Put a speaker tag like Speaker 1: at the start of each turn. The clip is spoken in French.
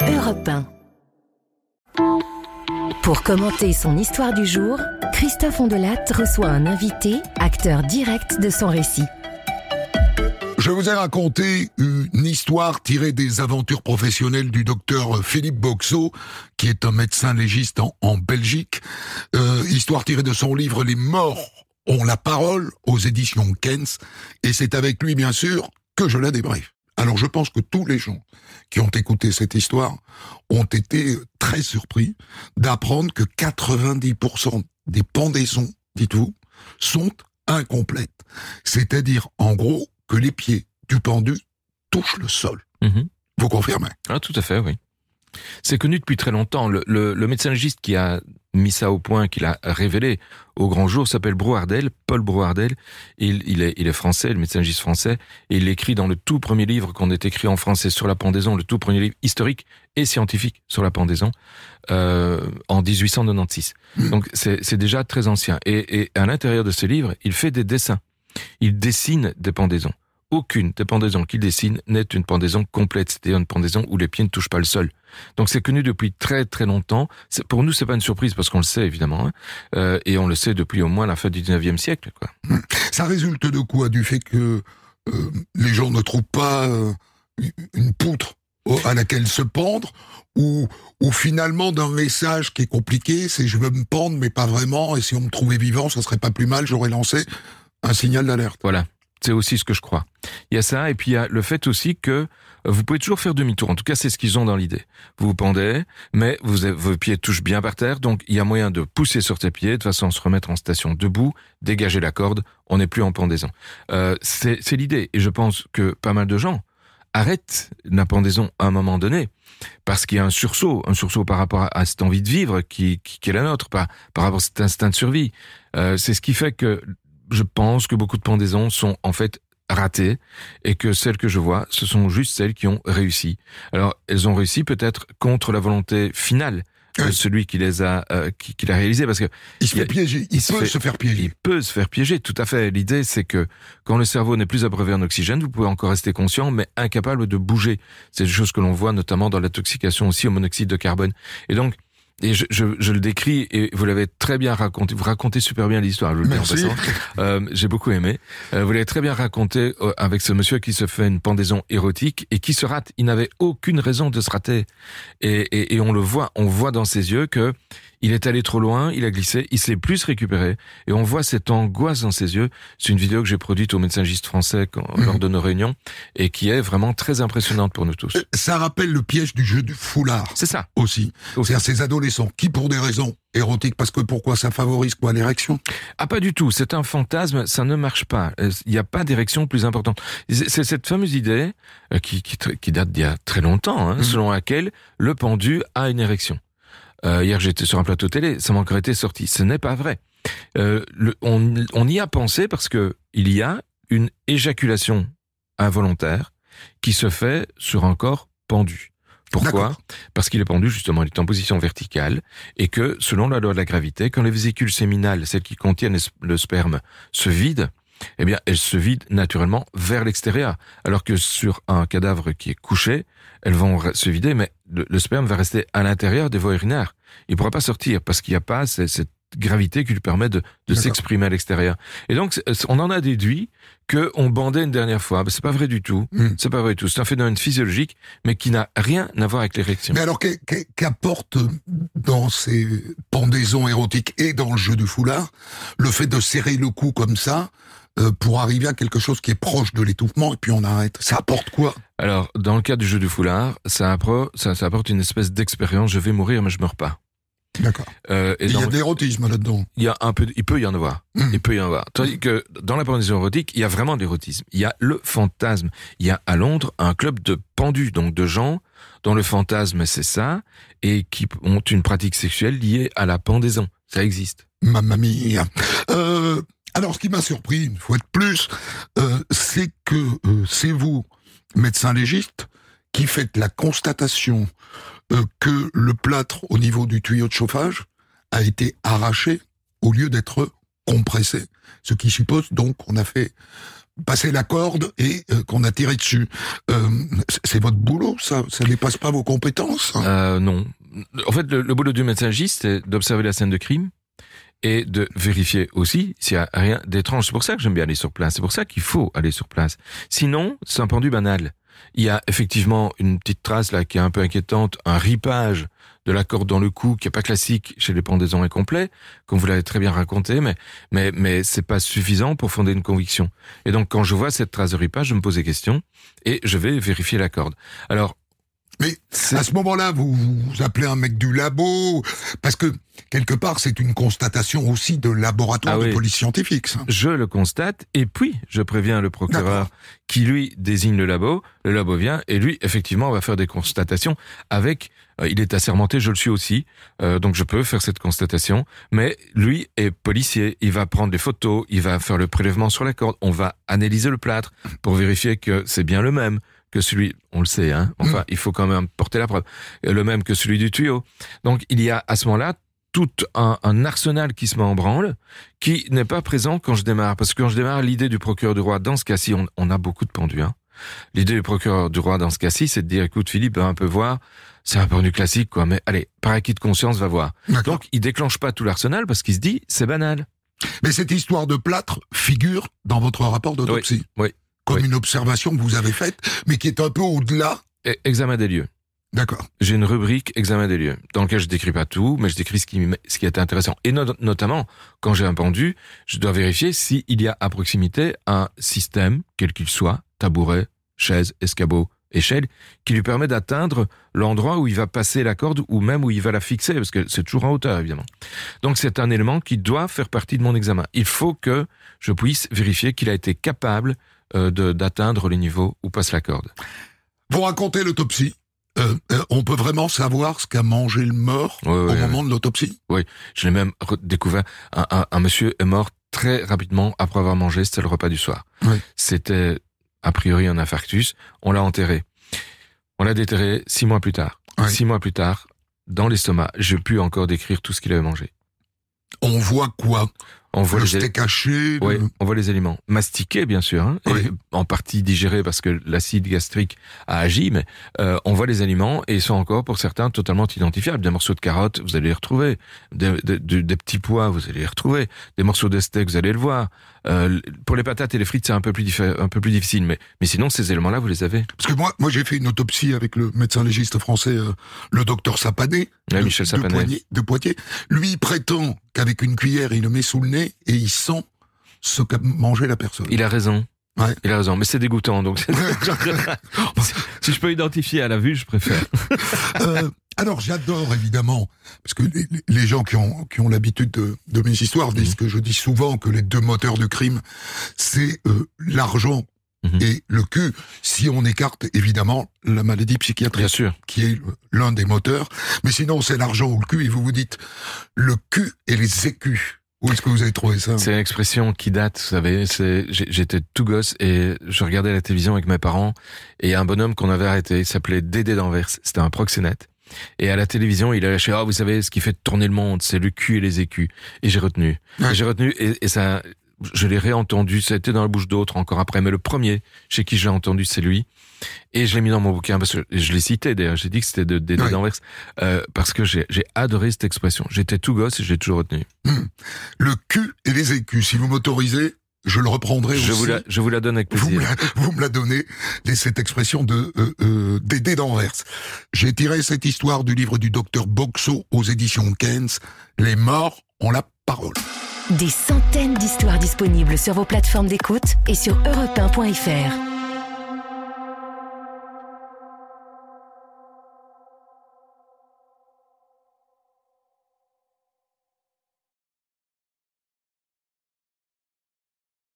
Speaker 1: Europe 1. Pour commenter son histoire du jour, Christophe Ondelat reçoit un invité, acteur direct de son récit.
Speaker 2: Je vous ai raconté une histoire tirée des aventures professionnelles du docteur Philippe Boxeau, qui est un médecin légiste en Belgique. Histoire tirée de son livre « Les morts ont la parole » aux éditions Kens. Et c'est avec lui, bien sûr, que je la débriefe. Alors je pense que tous les gens qui ont écouté cette histoire ont été très surpris d'apprendre que 90% des pendaisons, dites-vous, sont incomplètes. C'est-à-dire, en gros, que les pieds du pendu touchent le sol. Vous confirmez?
Speaker 3: Ah, tout à fait, oui. C'est connu depuis très longtemps. Le médecin légiste qui a mis ça au point, qui l'a révélé au grand jour, s'appelle Brouardel, Paul Brouardel. Il est français, le médecin légiste français, et il l'écrit dans le tout premier livre qu'on ait écrit en français sur la pendaison, le tout premier livre historique et scientifique sur la pendaison, en 1896. Donc c'est déjà très ancien. Et à l'intérieur de ce livre, il fait des dessins. Il dessine des pendaisons. Aucune des pendaisons qu'il dessine n'est une pendaison complète, c'est-à-dire une pendaison où les pieds ne touchent pas le sol. Donc c'est connu depuis très très longtemps. Pour nous, c'est pas une surprise parce qu'on le sait évidemment, et on le sait depuis au moins la fin du 19e siècle, quoi.
Speaker 2: Ça résulte de quoi? Du fait que les gens ne trouvent pas une poutre à laquelle se pendre, ou finalement d'un message qui est compliqué, c'est je veux me pendre mais pas vraiment, et si on me trouvait vivant, ça serait pas plus mal, j'aurais lancé un signal d'alerte.
Speaker 3: Voilà. C'est aussi ce que je crois. Il y a ça, et puis il y a le fait aussi que vous pouvez toujours faire demi-tour. En tout cas, c'est ce qu'ils ont dans l'idée. Vous vous pendez, mais vos pieds touchent bien par terre, donc il y a moyen de pousser sur tes pieds, de façon à se remettre en station debout, dégager la corde, on n'est plus en pendaison. C'est l'idée, et je pense que pas mal de gens arrêtent la pendaison à un moment donné, parce qu'il y a un sursaut par rapport à cette envie de vivre qui est la nôtre, par rapport à cet instinct de survie. C'est ce qui fait que je pense que beaucoup de pendaisons sont en fait ratées et que celles que je vois, ce sont juste celles qui ont réussi. Alors, elles ont réussi peut-être contre la volonté finale de celui qui les a, qui l'a réalisé, parce que
Speaker 2: il se fait piéger. Il peut se faire piéger.
Speaker 3: Il peut se faire piéger, tout à fait. L'idée, c'est que quand le cerveau n'est plus abreuvé en oxygène, vous pouvez encore rester conscient, mais incapable de bouger. C'est des choses que l'on voit notamment dans l'intoxication aussi au monoxyde de carbone. Et donc, je le décris, et vous l'avez très bien raconté. Vous racontez super bien l'histoire, je le dis en passant. J'ai beaucoup aimé. Vous l'avez très bien raconté avec ce monsieur qui se fait une pendaison érotique et qui se rate. Il n'avait aucune raison de se rater. Et on voit dans ses yeux que il est allé trop loin, il a glissé, il s'est plus récupéré, et on voit cette angoisse dans ses yeux. C'est une vidéo que j'ai produite au médecin légiste français lors de nos réunions, et qui est vraiment très impressionnante pour nous tous.
Speaker 2: Ça rappelle le piège du jeu du foulard.
Speaker 3: C'est ça.
Speaker 2: Aussi. C'est-à-dire ces adolescents qui, pour des raisons érotiques, parce que pourquoi ça favorise quoi, l'érection?
Speaker 3: Ah, pas du tout. C'est un fantasme, ça ne marche pas. Il n'y a pas d'érection plus importante. C'est cette fameuse idée qui date d'il y a très longtemps, selon laquelle le pendu a une érection. Hier, j'étais sur un plateau télé, ça m'a encore été sorti. Ce n'est pas vrai. On y a pensé parce que il y a une éjaculation involontaire qui se fait sur un corps pendu. Pourquoi?
Speaker 2: D'accord.
Speaker 3: Parce qu'il est pendu, justement, il est en position verticale, et que, selon la loi de la gravité, quand les vésicules séminales, celles qui contiennent le sperme, se vident, eh bien, elles se vident naturellement vers l'extérieur. Alors que sur un cadavre qui est couché, elles vont se vider, mais le sperme va rester à l'intérieur des voies urinaires. Il ne pourra pas sortir parce qu'il n'y a pas cette gravité qui lui permet de s'exprimer à l'extérieur. Et donc, on en a déduit qu'on bandait une dernière fois. Ben, c'est pas vrai du tout. C'est pas vrai du tout. C'est un phénomène physiologique, mais qui n'a rien à voir avec l'érection.
Speaker 2: Mais alors, qu'apporte dans ces pendaisons érotiques et dans le jeu du foulard le fait de serrer le cou comme ça pour arriver à quelque chose qui est proche de l'étouffement, et puis on arrête? Ça apporte quoi?
Speaker 3: Alors, dans le cas du jeu du foulard, ça apporte une espèce d'expérience. Je vais mourir, mais je meurs pas.
Speaker 2: D'accord. Il y a de l'érotisme là-dedans.
Speaker 3: Il peut y en avoir. Il peut y en avoir. Tandis que dans la pendaison érotique, il y a vraiment de l'érotisme. Il y a le fantasme. Il y a à Londres un club de pendus, donc de gens dont le fantasme c'est ça, et qui ont une pratique sexuelle liée à la pendaison. Ça existe.
Speaker 2: Mamma mia. Alors, ce qui m'a surpris, une fois de plus, c'est que c'est vous, médecin légiste, qui faites la constatation que le plâtre au niveau du tuyau de chauffage a été arraché au lieu d'être compressé. Ce qui suppose donc qu'on a fait passé la corde et qu'on a tiré dessus. C'est votre boulot, ça dépasse pas vos compétences?
Speaker 3: Non. En fait, le boulot du médecin légiste, c'est d'observer la scène de crime et de vérifier aussi s'il y a rien d'étrange. C'est pour ça que j'aime bien aller sur place. C'est pour ça qu'il faut aller sur place. Sinon, c'est un pendu banal. Il y a effectivement une petite trace là qui est un peu inquiétante, un ripage de la corde dans le cou qui est pas classique chez les pendaisons incomplets, comme vous l'avez très bien raconté, mais c'est pas suffisant pour fonder une conviction. Et donc quand je vois cette trace de ripage, je me pose des questions et je vais vérifier la corde. Alors,
Speaker 2: mais à ce moment-là, vous appelez un mec du labo, parce que quelque part, c'est une constatation aussi de laboratoire de police scientifique. Ça.
Speaker 3: Je le constate, et puis je préviens le procureur qui, lui, désigne le labo vient, et lui, effectivement, va faire des constatations avec... il est assermenté, je le suis aussi, donc je peux faire cette constatation, mais lui est policier, il va prendre les photos, il va faire le prélèvement sur la corde, on va analyser le plâtre pour vérifier que c'est bien le même que celui, on le sait, hein. Enfin, il faut quand même porter la preuve, le même que celui du tuyau. Donc, il y a à ce moment-là tout un arsenal qui se met en branle, qui n'est pas présent quand je démarre. Parce que quand je démarre, l'idée du procureur du roi, dans ce cas-ci, on a beaucoup de pendus, hein. L'idée du procureur du roi, dans ce cas-ci, c'est de dire, écoute, Philippe, va un peu voir, c'est un pendu classique, quoi, mais allez, par acquis de conscience, va voir. Donc, il déclenche pas tout l'arsenal parce qu'il se dit, c'est banal.
Speaker 2: Mais cette histoire de plâtre figure dans votre rapport d'autopsie.
Speaker 3: Oui.
Speaker 2: Comme une observation que vous avez faite, mais qui est un peu au-delà.
Speaker 3: Examen des lieux.
Speaker 2: D'accord.
Speaker 3: J'ai une rubrique examen des lieux, dans laquelle je décris pas tout, mais je décris ce qui est intéressant. Et notamment, quand j'ai un pendu, je dois vérifier s'il y a à proximité un système, quel qu'il soit, tabouret, chaise, escabeau, échelle, qui lui permet d'atteindre l'endroit où il va passer la corde ou même où il va la fixer, parce que c'est toujours en hauteur, évidemment. Donc c'est un élément qui doit faire partie de mon examen. Il faut que je puisse vérifier qu'il a été capable d'atteindre les niveaux où passe la corde.
Speaker 2: Vous racontez l'autopsie. On peut vraiment savoir ce qu'a mangé le mort au moment de l'autopsie?
Speaker 3: Oui, je l'ai même découvert. Un monsieur est mort très rapidement après avoir mangé, c'était le repas du soir. Oui. C'était a priori un infarctus. On l'a enterré. On l'a déterré 6 mois plus tard. Oui. 6 mois plus tard, dans l'estomac, je peux encore décrire tout ce qu'il avait mangé.
Speaker 2: On voit quoi? On voit le steak haché.
Speaker 3: Oui, on voit les aliments mastiqués, bien sûr, hein, et en partie digérés parce que l'acide gastrique a agi, mais on voit les aliments et ils sont encore, pour certains, totalement identifiables. Des morceaux de carottes, vous allez les retrouver. Des petits pois, vous allez les retrouver. Des morceaux de steak, vous allez le voir. Pour les patates et les frites, c'est un peu plus difficile, mais sinon, ces éléments-là, vous les avez.
Speaker 2: Parce que moi, j'ai fait une autopsie avec le médecin légiste français, le docteur Sapané,
Speaker 3: Michel Sapané,
Speaker 2: de Poitiers. Lui, il prétend qu'avec une cuillère, il le met sous le nez et il sent ce qu'a mangé la personne.
Speaker 3: Il a raison.
Speaker 2: Ouais.
Speaker 3: Il a raison, mais c'est dégoûtant, donc si je peux identifier à la vue, je préfère.
Speaker 2: Alors j'adore évidemment, parce que les gens qui ont l'habitude de mes histoires disent que je dis souvent que les deux moteurs du crime, c'est l'argent et le cul, si on écarte évidemment la maladie psychiatrique,
Speaker 3: bien sûr,
Speaker 2: qui est l'un des moteurs, mais sinon c'est l'argent ou le cul, et vous vous dites le cul et les écus. Où est-ce que vous avez trouvé ça?
Speaker 3: C'est une expression qui date, vous savez, j'étais tout gosse et je regardais la télévision avec mes parents et il y a un bonhomme qu'on avait arrêté, il s'appelait Dédé d'Anvers, c'était un proxénète. Et à la télévision, il a lâché, vous savez, ce qui fait tourner le monde, c'est le cul et les écus. Et j'ai retenu. Et ça, je l'ai réentendu, ça a été dans la bouche d'autres encore après, mais le premier chez qui je l'ai entendu, c'est lui. Et je l'ai mis dans mon bouquin, parce que je l'ai cité d'ailleurs, j'ai dit que c'était de Dédé d'Anvers, parce que j'ai adoré cette expression. J'étais tout gosse et j'ai toujours retenu.
Speaker 2: Le cul et les écus, si vous m'autorisez, je le reprendrai aussi.
Speaker 3: Je vous la donne avec plaisir.
Speaker 2: Vous me la donnez, cette expression de Dédé d'Anvers. J'ai tiré cette histoire du livre du docteur Boxo aux éditions Keynes. Les morts ont la parole.
Speaker 1: Des centaines d'histoires disponibles sur vos plateformes d'écoute et sur europe1.fr.